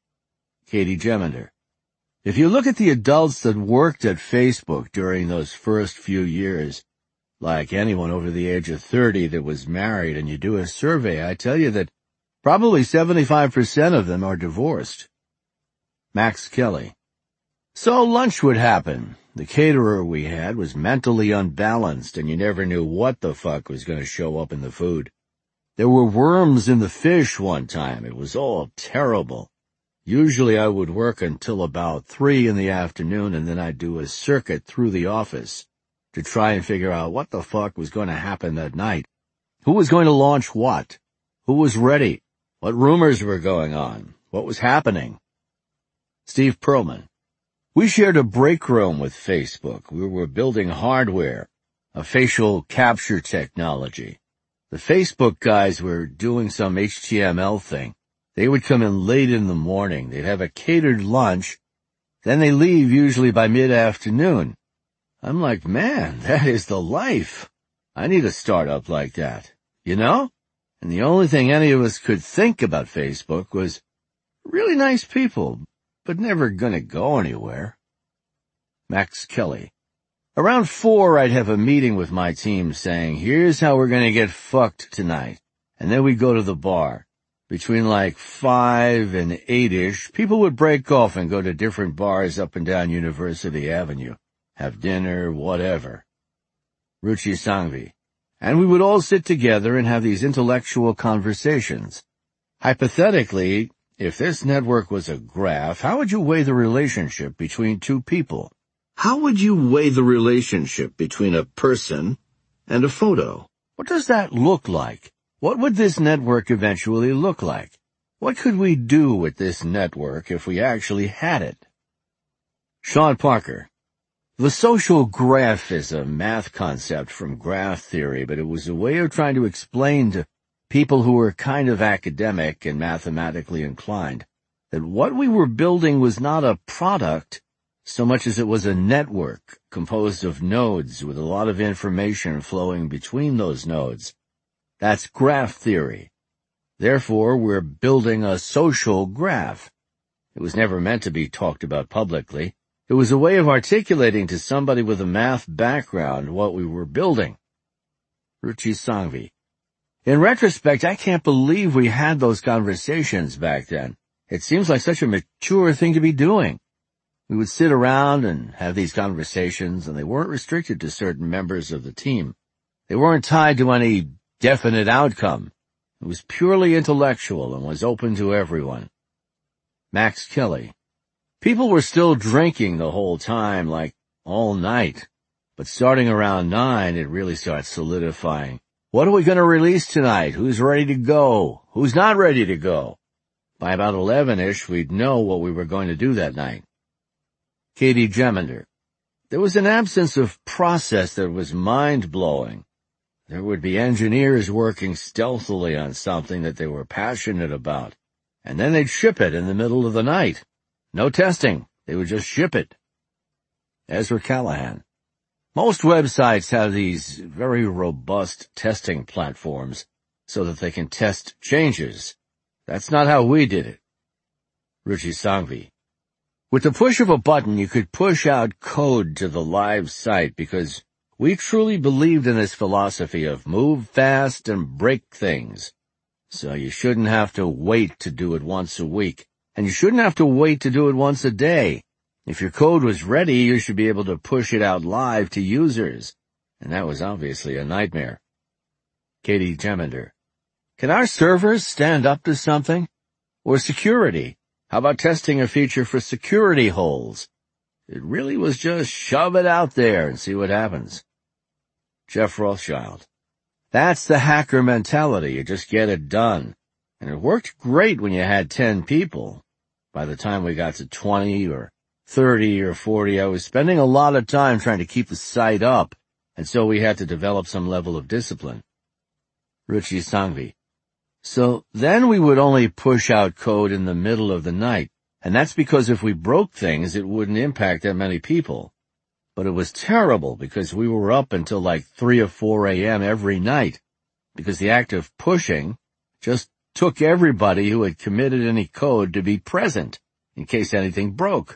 Katie Gemender. If you look at the adults that worked at Facebook during those first few years, like anyone over the age of 30 that was married, and you do a survey, I tell you that probably 75% of them are divorced. Max Kelly. So lunch would happen. The caterer we had was mentally unbalanced, and you never knew what the fuck was going to show up in the food. There were worms in the fish one time. It was all terrible. Usually I would work until about 3 in the afternoon, and then I'd do a circuit through the office to try and figure out what the fuck was going to happen that night. Who was going to launch what? Who was ready? What rumors were going on? What was happening? Steve Perlman. We shared a break room with Facebook. We were building hardware, a facial capture technology. The Facebook guys were doing some HTML thing. They would come in late in the morning. They'd have a catered lunch. Then they leave usually by mid-afternoon. I'm like, man, that is the life. I need a startup like that, you know? And the only thing any of us could think about Facebook was really nice people, but never gonna go anywhere. Max Kelly. Around 4, I'd have a meeting with my team saying, here's how we're gonna get fucked tonight. And then we'd go to the bar. Between like 5 and 8-ish, people would break off and go to different bars up and down University Avenue. Have dinner, whatever. Ruchi Sangvi. And we would all sit together and have these intellectual conversations. Hypothetically, if this network was a graph, how would you weigh the relationship between two people? How would you weigh the relationship between a person and a photo? What does that look like? What would this network eventually look like? What could we do with this network if we actually had it? Sean Parker. The social graph is a math concept from graph theory, but it was a way of trying to explain to people who were kind of academic and mathematically inclined that what we were building was not a product so much as it was a network composed of nodes with a lot of information flowing between those nodes. That's graph theory. Therefore, we're building a social graph. It was never meant to be talked about publicly. It was a way of articulating to somebody with a math background what we were building. Ruchi Sangvi. In retrospect, I can't believe we had those conversations back then. It seems like such a mature thing to be doing. We would sit around and have these conversations, and they weren't restricted to certain members of the team. They weren't tied to any definite outcome. It was purely intellectual and was open to everyone. Max Kelly. People were still drinking the whole time, like all night. But starting around 9, it really starts solidifying. What are we going to release tonight? Who's ready to go? Who's not ready to go? By about 11-ish, we'd know what we were going to do that night. Katie Gemender. There was an absence of process that was mind-blowing. There would be engineers working stealthily on something that they were passionate about, and then they'd ship it in the middle of the night. No testing. They would just ship it. Ezra Callahan. Most websites have these very robust testing platforms so that they can test changes. That's not how we did it. Ruchi Sangvi. With the push of a button, you could push out code to the live site because we truly believed in this philosophy of move fast and break things. So you shouldn't have to wait to do it once a week, and you shouldn't have to wait to do it once a day. If your code was ready, you should be able to push it out live to users. And that was obviously a nightmare. Katie Gemender. Can our servers stand up to something? Or security? How about testing a feature for security holes? It really was just shove it out there and see what happens. Jeff Rothschild. That's the hacker mentality. You just get it done. And it worked great when you had 10 people. By the time we got to 20 or 30 or 40, I was spending a lot of time trying to keep the site up, and so we had to develop some level of discipline. Ruchi Sangvi. So then we would only push out code in the middle of the night, and that's because if we broke things, it wouldn't impact that many people. But it was terrible because we were up until like 3 or 4 a.m. every night, because the act of pushing just took everybody who had committed any code to be present in case anything broke.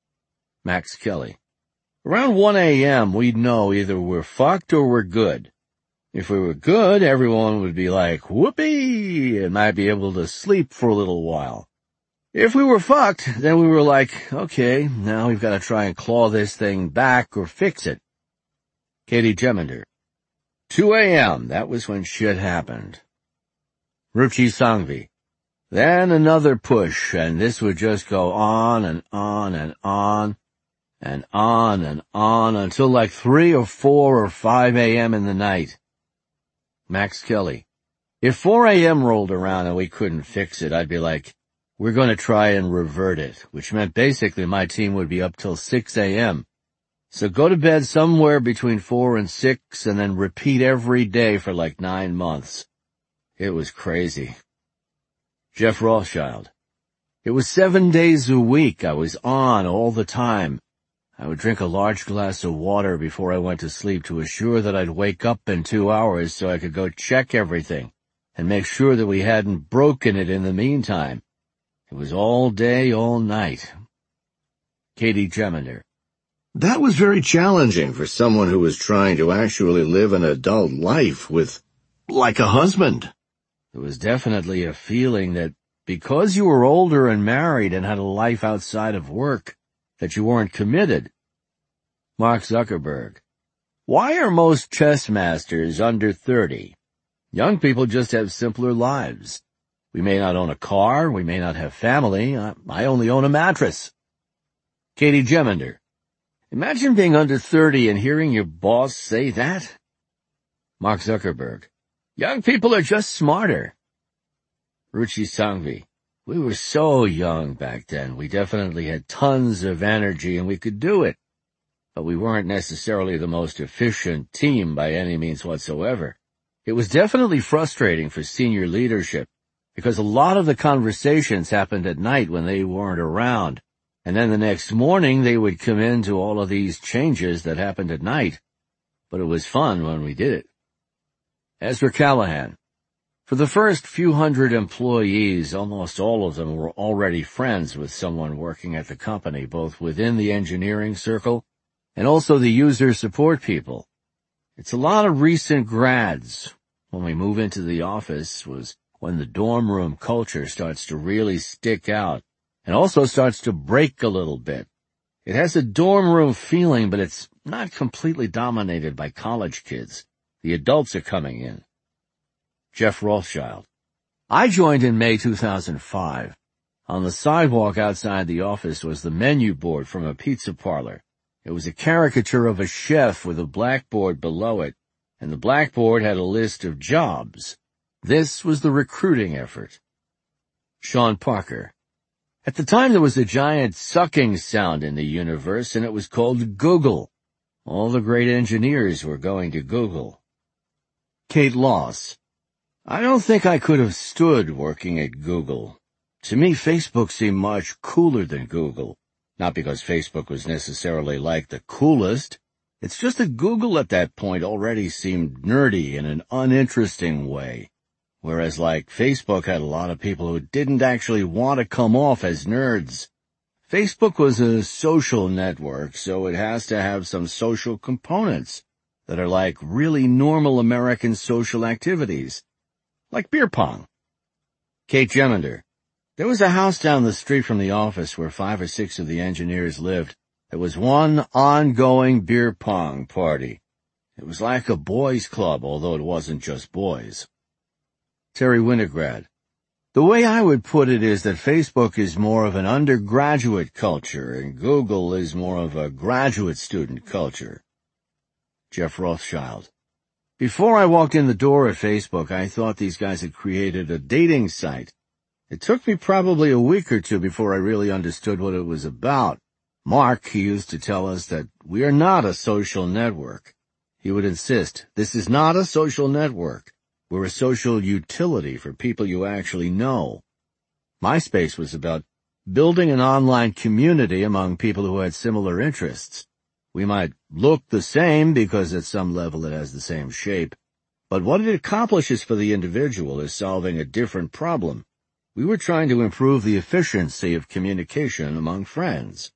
Max Kelly. Around 1 a.m. we'd know either we're fucked or we're good. If we were good, everyone would be like, whoopee, and might be able to sleep for a little while. If we were fucked, then we were like, okay, now we've got to try and claw this thing back or fix it. Katie Gemender. 2 a.m., that was when shit happened. Ruchi Sangvi. Then another push, and this would just go on and on and on, and on and on until like 3 or 4 or 5 a.m. in the night. Max Kelly. If 4 a.m. rolled around and we couldn't fix it, I'd be like, we're going to try and revert it, which meant basically my team would be up till 6 a.m. So go to bed somewhere between 4 and 6 and then repeat every day for like 9 months. It was crazy. Jeff Rothschild. It was 7 days a week. I was on all the time. I would drink a large glass of water before I went to sleep to assure that I'd wake up in 2 hours so I could go check everything and make sure that we hadn't broken it in the meantime. It was all day, all night. Katie Gemender. That was very challenging for someone who was trying to actually live an adult life with, like a husband. There was definitely a feeling that because you were older and married and had a life outside of work, that you weren't committed. Mark Zuckerberg. Why are most chess masters under 30? Young people just have simpler lives. We may not own a car, we may not have family, I only own a mattress. Katie Gemender. Imagine being under 30 and hearing your boss say that. Mark Zuckerberg. Young people are just smarter. Ruchi Sangvi. We were so young back then. We definitely had tons of energy and we could do it. But we weren't necessarily the most efficient team by any means whatsoever. It was definitely frustrating for senior leadership because a lot of the conversations happened at night when they weren't around. And then the next morning they would come into all of these changes that happened at night. But it was fun when we did it. Ezra Callahan. For the first few hundred employees, almost all of them were already friends with someone working at the company, both within the engineering circle and also the user support people. It's a lot of recent grads. When we move into the office was when the dorm room culture starts to really stick out and also starts to break a little bit. It has a dorm room feeling, but it's not completely dominated by college kids. The adults are coming in. Jeff Rothschild. I joined in May 2005. On the sidewalk outside the office was the menu board from a pizza parlor. It was a caricature of a chef with a blackboard below it, and the blackboard had a list of jobs. This was the recruiting effort. Sean Parker. At the time there was a giant sucking sound in the universe, and it was called Google. All the great engineers were going to Google. Kate Loss. I don't think I could have stood working at Google. To me, Facebook seemed much cooler than Google. Not because Facebook was necessarily like the coolest. It's just that Google at that point already seemed nerdy in an uninteresting way. Whereas like Facebook had a lot of people who didn't actually want to come off as nerds. Facebook was a social network, so it has to have some social components that are like really normal American social activities. Like beer pong. Kate Gemender. There was a house down the street from the office where 5 or 6 of the engineers lived. There was one ongoing beer pong party. It was like a boys' club, although it wasn't just boys. Terry Winograd. The way I would put it is that Facebook is more of an undergraduate culture and Google is more of a graduate student culture. Jeff Rothschild. Before I walked in the door at Facebook, I thought these guys had created a dating site. It took me probably a week or two before I really understood what it was about. Mark, he used to tell us that we are not a social network. He would insist, this is not a social network. We're a social utility for people you actually know. MySpace was about building an online community among people who had similar interests. We might look the same because at some level it has the same shape, but what it accomplishes for the individual is solving a different problem. We were trying to improve the efficiency of communication among friends.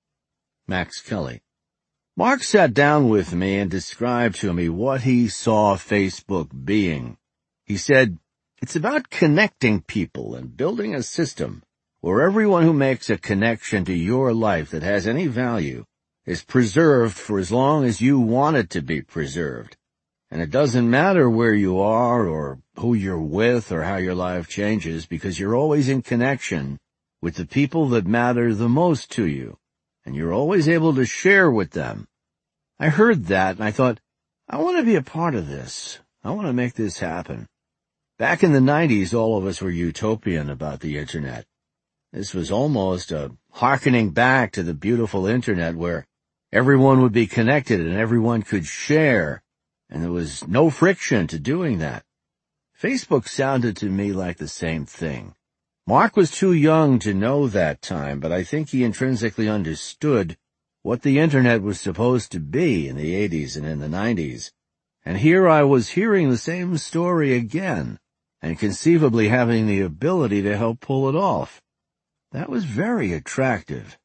Max Kelly. Mark sat down with me and described to me what he saw Facebook being. He said, it's about connecting people and building a system where everyone who makes a connection to your life that has any value is preserved for as long as you want it to be preserved. And it doesn't matter where you are or who you're with or how your life changes because you're always in connection with the people that matter the most to you, and you're always able to share with them. I heard that and I thought, I want to be a part of this. I want to make this happen. Back in the 90s, all of us were utopian about the Internet. This was almost a hearkening back to the beautiful Internet where everyone would be connected and everyone could share, and there was no friction to doing that. Facebook sounded to me like the same thing. Mark was too young to know that time, but I think he intrinsically understood what the Internet was supposed to be in the 80s and in the 90s. And here I was hearing the same story again, and conceivably having the ability to help pull it off. That was very attractive.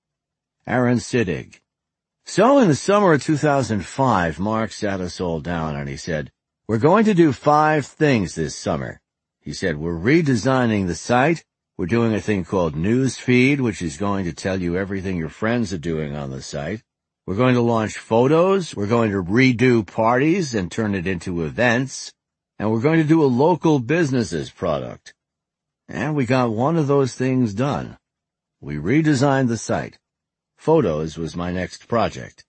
Aaron Siddig. So in the summer of 2005, Mark sat us all down and he said, we're going to do 5 things this summer. He said, we're redesigning the site. We're doing a thing called Newsfeed, which is going to tell you everything your friends are doing on the site. We're going to launch photos. We're going to redo parties and turn it into events. And we're going to do a local businesses product. And we got one of those things done. We redesigned the site. Photos was my next project.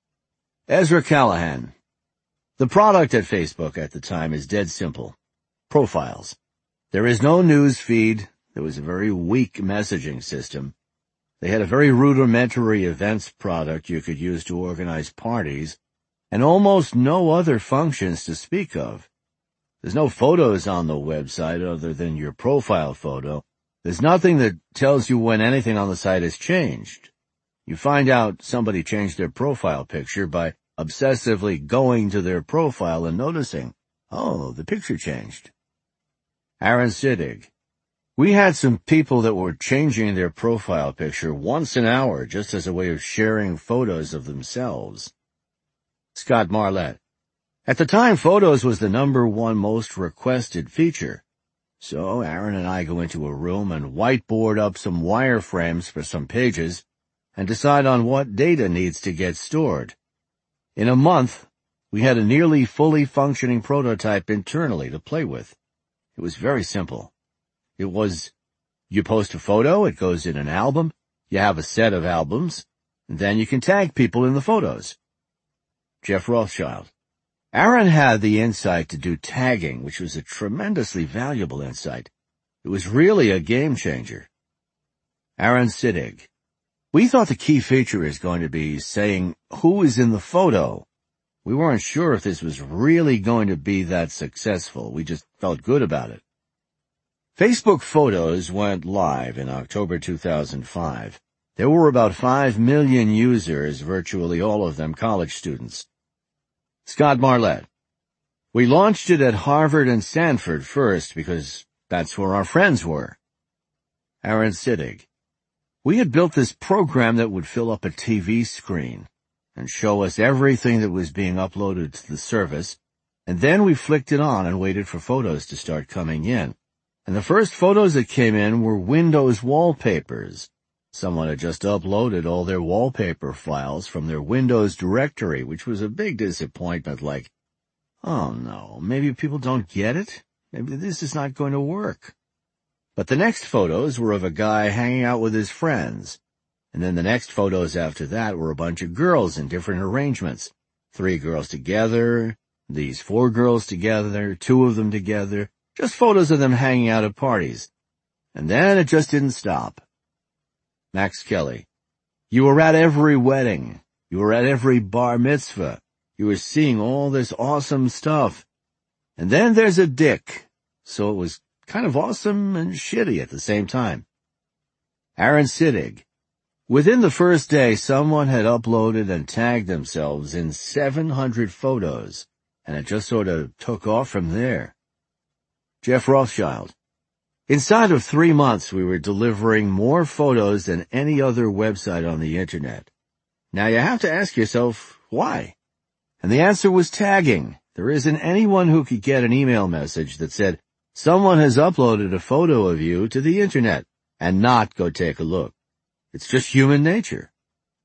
Ezra Callahan. The product at Facebook at the time is dead simple. Profiles. There is no news feed. There was a very weak messaging system. They had a very rudimentary events product you could use to organize parties, and almost no other functions to speak of. There's no photos on the website other than your profile photo. There's nothing that tells you when anything on the site has changed. You find out somebody changed their profile picture by obsessively going to their profile and noticing, oh, the picture changed. Aaron Siddig. We had some people that were changing their profile picture once an hour just as a way of sharing photos of themselves. Scott Marlett. At the time, photos was the #1 most requested feature. So Aaron and I go into a room and whiteboard up some wireframes for some pages and decide on what data needs to get stored. In a month, we had a nearly fully functioning prototype internally to play with. It was very simple. It was, you post a photo, it goes in an album, you have a set of albums, and then you can tag people in the photos. Jeff Rothschild. Aaron had the insight to do tagging, which was a tremendously valuable insight. It was really a game changer. Aaron Siddig. We thought the key feature is going to be saying who is in the photo. We weren't sure if this was really going to be that successful. We just felt good about it. Facebook Photos went live in October 2005. There were about 5 million users, virtually all of them college students. Scott Marlett. We launched it at Harvard and Stanford first because that's where our friends were. Aaron Siddig. We had built this program that would fill up a TV screen and show us everything that was being uploaded to the service, and then we flicked it on and waited for photos to start coming in. And the first photos that came in were Windows wallpapers. Someone had just uploaded all their wallpaper files from their Windows directory, which was a big disappointment, like, oh no, maybe people don't get it? Maybe this is not going to work. But the next photos were of a guy hanging out with his friends. And then the next photos after that were a bunch of girls in different arrangements. 3 girls together, these 4 girls together, 2 of them together, just photos of them hanging out at parties. And then it just didn't stop. Max Kelly. You were at every wedding. You were at every bar mitzvah. You were seeing all this awesome stuff. And then there's a Dick. So it was kind of awesome and shitty at the same time. Aaron Siddig. Within the first day, someone had uploaded and tagged themselves in 700 photos, and it just sort of took off from there. Jeff Rothschild. Inside of 3 months, we were delivering more photos than any other website on the internet. Now you have to ask yourself, why? And the answer was tagging. There isn't anyone who could get an email message that said, someone has uploaded a photo of you to the internet, and not go take a look. It's just human nature.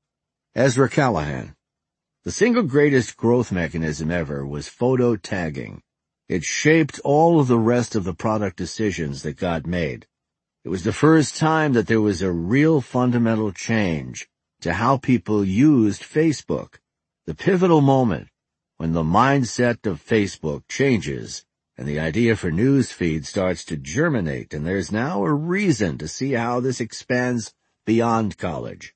Ezra Callahan. The single greatest growth mechanism ever was photo tagging. It shaped all of the rest of the product decisions that God made. It was the first time that there was a real fundamental change to how people used Facebook. The pivotal moment when the mindset of Facebook changes and the idea for News Feed starts to germinate, and there's now a reason to see how this expands beyond college.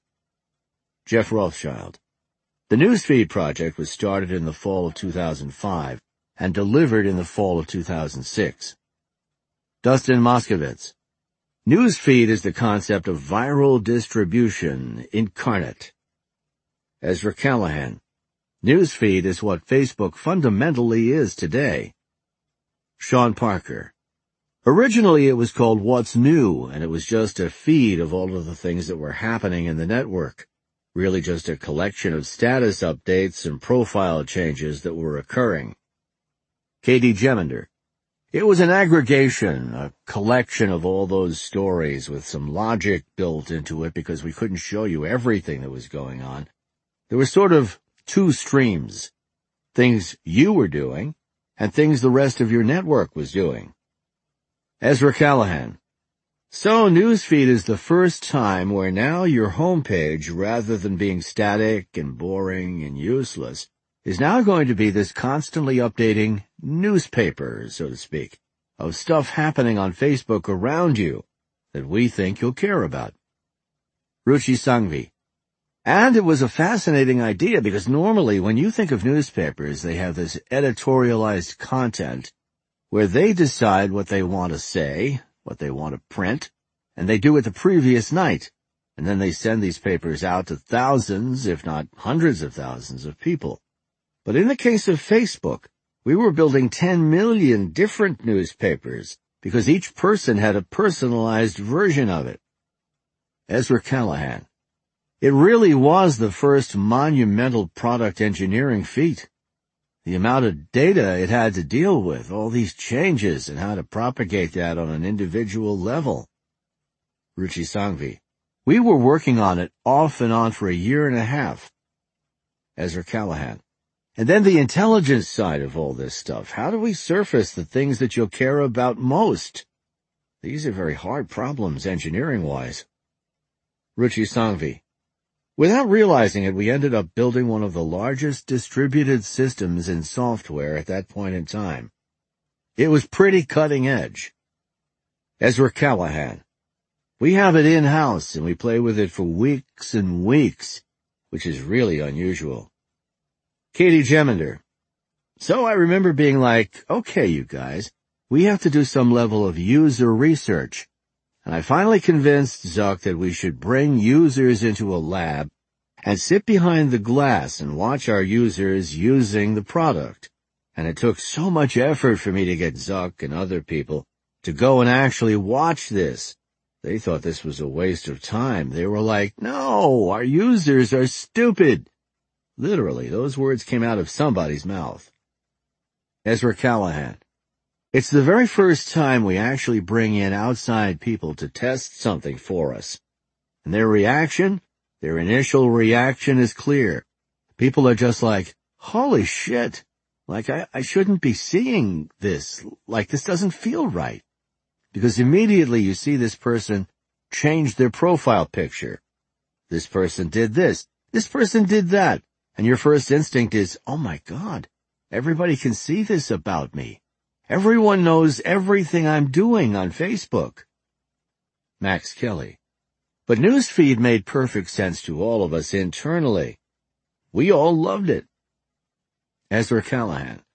Jeff Rothschild. The News Feed project was started in the fall of 2005 and delivered in the fall of 2006. Dustin Moskovitz. News Feed is the concept of viral distribution incarnate. Ezra Callahan. News Feed is what Facebook fundamentally is today. Sean Parker. Originally it was called What's New, and it was just a feed of all of the things that were happening in the network. Really just a collection of status updates and profile changes that were occurring. Katie Gemender. It was an aggregation, a collection of all those stories with some logic built into it because we couldn't show you everything that was going on. There were sort of two streams. Things you were doing and things the rest of your network was doing. Ezra Callahan. So News Feed is the first time where now your homepage, rather than being static and boring and useless, is now going to be this constantly updating newspaper, so to speak, of stuff happening on Facebook around you that we think you'll care about. Ruchi Sangvi. And it was a fascinating idea because normally when you think of newspapers, they have this editorialized content where they decide what they want to say, what they want to print, and they do it the previous night. And then they send these papers out to thousands, if not hundreds of thousands of people. But in the case of Facebook, we were building 10 million different newspapers because each person had a personalized version of it. Ezra Callahan. It really was the first monumental product engineering feat. The amount of data it had to deal with, all these changes, and how to propagate that on an individual level. Ruchi Sangvi. We were working on it off and on for a year and a half. Ezra Callahan. And then the intelligence side of all this stuff. How do we surface the things that you'll care about most? These are very hard problems engineering-wise. Ruchi Sangvi. Without realizing it, we ended up building one of the largest distributed systems in software at that point in time. It was pretty cutting edge. Ezra Callahan. We have it in-house and we play with it for weeks and weeks, which is really unusual. Katie Gemender. So I remember being like, okay, you guys, we have to do some level of user research. And I finally convinced Zuck that we should bring users into a lab and sit behind the glass and watch our users using the product. And it took so much effort for me to get Zuck and other people to go and actually watch this. They thought this was a waste of time. They were like, no, our users are stupid. Literally, those words came out of somebody's mouth. Ezra Callahan. It's the very first time we actually bring in outside people to test something for us. And their initial reaction is clear. People are just like, holy shit, like I shouldn't be seeing this, like this doesn't feel right. Because immediately you see this person change their profile picture. This person did this person did that, and your first instinct is, oh my God, everybody can see this about me. Everyone knows everything I'm doing on Facebook. Max Kelly. But Newsfeed made perfect sense to all of us internally. We all loved it. Ezra Callahan.